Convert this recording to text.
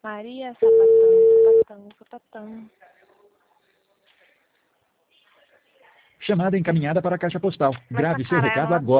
Maria, sapatão, sapatão, sapatão. Chamada encaminhada para a caixa postal. Mas Grave essa seu cara, recado ela agora.